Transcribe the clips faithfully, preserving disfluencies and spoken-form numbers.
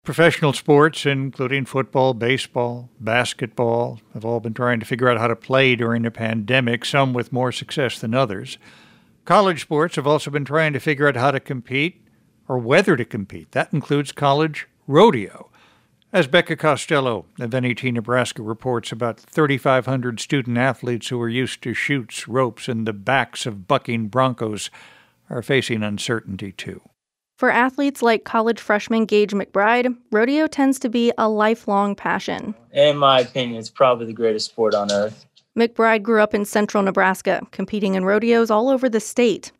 Professional sports, including football, baseball, basketball, have all been trying to figure out how to play during the pandemic, some with more success than others. College sports have also been trying to figure out how to compete or whether to compete. That includes college rodeo. As Becca Costello of N E T Nebraska reports, about thirty-five hundred student athletes who are used to chutes, ropes, and the backs of bucking broncos are facing uncertainty too. For athletes like college freshman Gage McBride, rodeo tends to be a lifelong passion. In my opinion, it's probably the greatest sport on earth. McBride grew up in central Nebraska, competing in rodeos all over the state.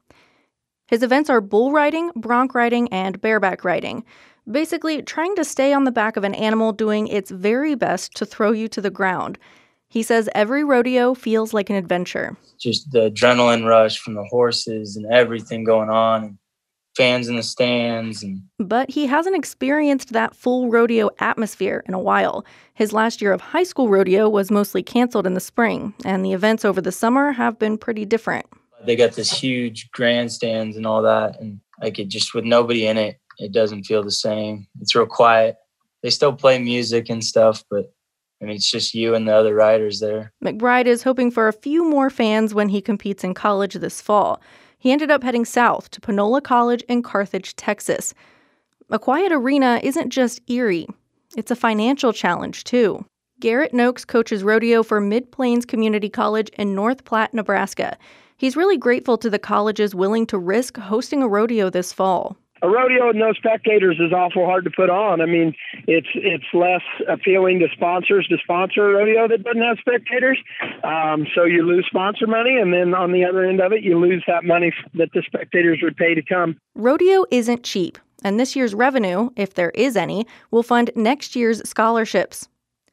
His events are bull riding, bronc riding, and bareback riding. Basically, trying to stay on the back of an animal doing its very best to throw you to the ground. He says every rodeo feels like an adventure. Just the adrenaline rush from the horses and everything going on, and fans in the stands. And But he hasn't experienced that full rodeo atmosphere in a while. His last year of high school rodeo was mostly canceled in the spring, and the events over the summer have been pretty different. They got this huge grandstands and all that, and like it just with nobody in it, it doesn't feel the same. It's real quiet. They still play music and stuff, but I mean, it's just you and the other riders there. McBride is hoping for a few more fans when he competes in college this fall. He ended up heading south to Panola College in Carthage, Texas. A quiet arena isn't just eerie. It's a financial challenge, too. Garrett Noakes coaches rodeo for Mid-Plains Community College in North Platte, Nebraska. He's really grateful to the colleges willing to risk hosting a rodeo this fall. A rodeo with no spectators is awful hard to put on. I mean, it's it's less appealing to sponsors to sponsor a rodeo that doesn't have spectators. Um, so you lose sponsor money, and then on the other end of it, you lose that money that the spectators would pay to come. Rodeo isn't cheap, and this year's revenue, if there is any, will fund next year's scholarships.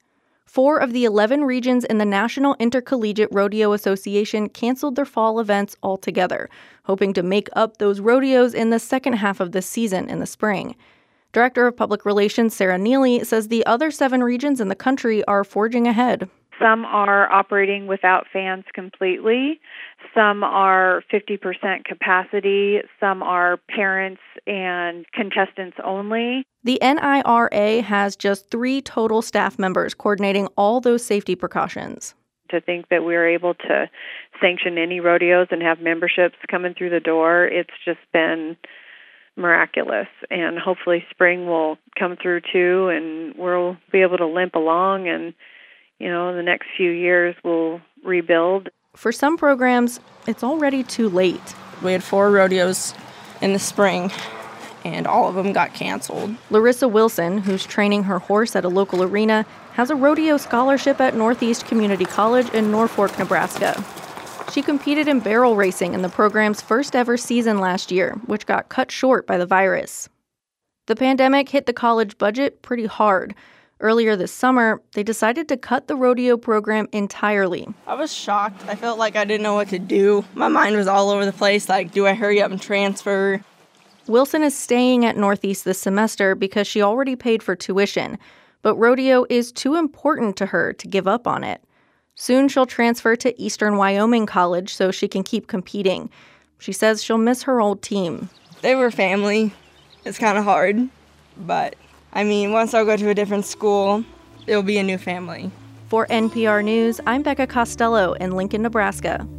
Four of the eleven regions in the National Intercollegiate Rodeo Association canceled their fall events altogether, hoping to make up those rodeos in the second half of the season in the spring. Director of Public Relations Sarah Neely says the other seven regions in the country are forging ahead. Some are operating without fans completely. Some are fifty percent capacity. Some are parents and contestants only. The N I R A has just three total staff members coordinating all those safety precautions. To think that we're able to sanction any rodeos and have memberships coming through the door, it's just been miraculous. And hopefully spring will come through too, and we'll be able to limp along, and you know, in the next few years we'll rebuild. For some programs, it's already too late. We had four rodeos in the spring, and all of them got canceled. Larissa Wilson, who's training her horse at a local arena, has a rodeo scholarship at Northeast Community College in Norfolk, Nebraska. She competed in barrel racing in the program's first ever season last year, which got cut short by the virus. The pandemic hit the college budget pretty hard. Earlier this summer, they decided to cut the rodeo program entirely. I was shocked. I felt like I didn't know what to do. My mind was all over the place, like, do I hurry up and transfer? Wilson is staying at Northeast this semester because she already paid for tuition, but rodeo is too important to her to give up on it. Soon she'll transfer to Eastern Wyoming College so she can keep competing. She says she'll miss her old team. They were family. It's kind of hard, but I mean, once I go to a different school, it'll be a new family. For N P R News, I'm Becca Costello in Lincoln, Nebraska.